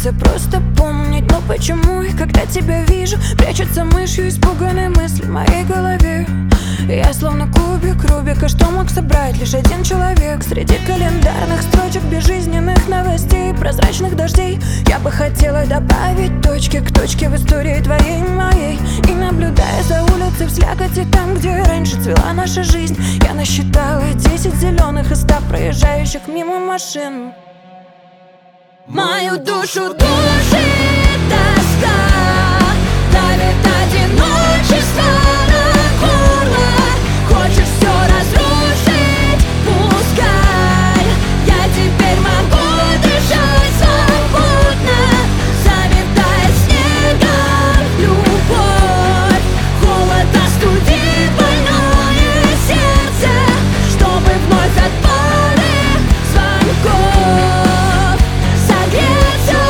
хочется просто помнить. Но почему, когда тебя вижу, прячется мышью испуганные мысли в моей голове? Я словно кубик Рубика, что мог собрать лишь один человек. Среди календарных строчек, безжизненных новостей, прозрачных дождей, я бы хотела добавить точки к точке в истории твоей и моей. И наблюдая за улицей в слякоти, там, где раньше цвела наша жизнь, я насчитала 10 зеленых и 100 проезжающих мимо машин. Мою душу душит тоска, давит одиночество на горло. Хочешь все разрушить, пускай. Я теперь могу дышать свободно, заметает снегом любовь. Холод остудит больное сердце, чтобы вновь от пары звонков согреться.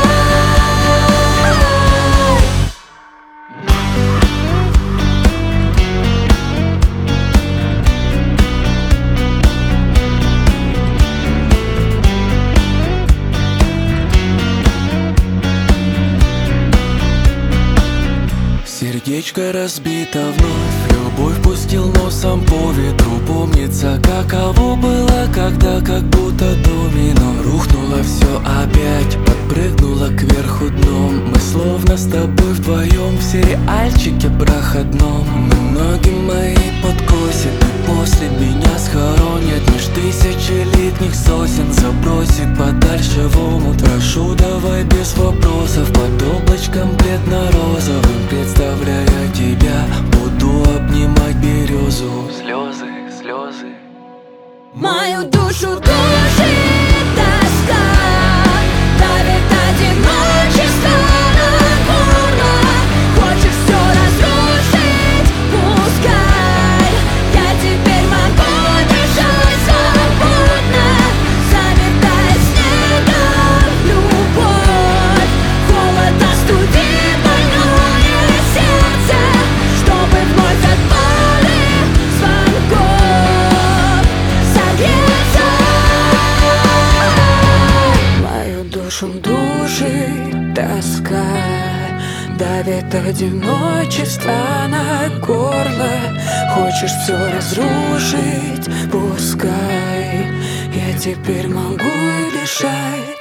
Сердечко разбито вновь, любовь пустил носом по ветру. Помнится, каково было, когда как будто домино рухнуло все опять, подпрыгнуло кверху дном. Мы словно с тобой вдвоем в сериальчике проходном. Но ноги мои подкосят, и после меня схоронят меж тысячелетних сосен, забросит подальше в омут. Прошу, давай без вопросов, под облачком бледно-розовым, представляя тебя, буду обнимать березу. Слезы, слезы. Мою душу душит тоска, давит одиночество на горло. Хочешь все разрушить, пускай. Я теперь могу дышать свободно, заметает снегом любовь. Холод остудит больное сердце, чтобы вновь от пары звонков согреться. Мою душу душит тоска, давит одиночество на горло. Хочешь все разрушить, пускай. Я теперь могу дышать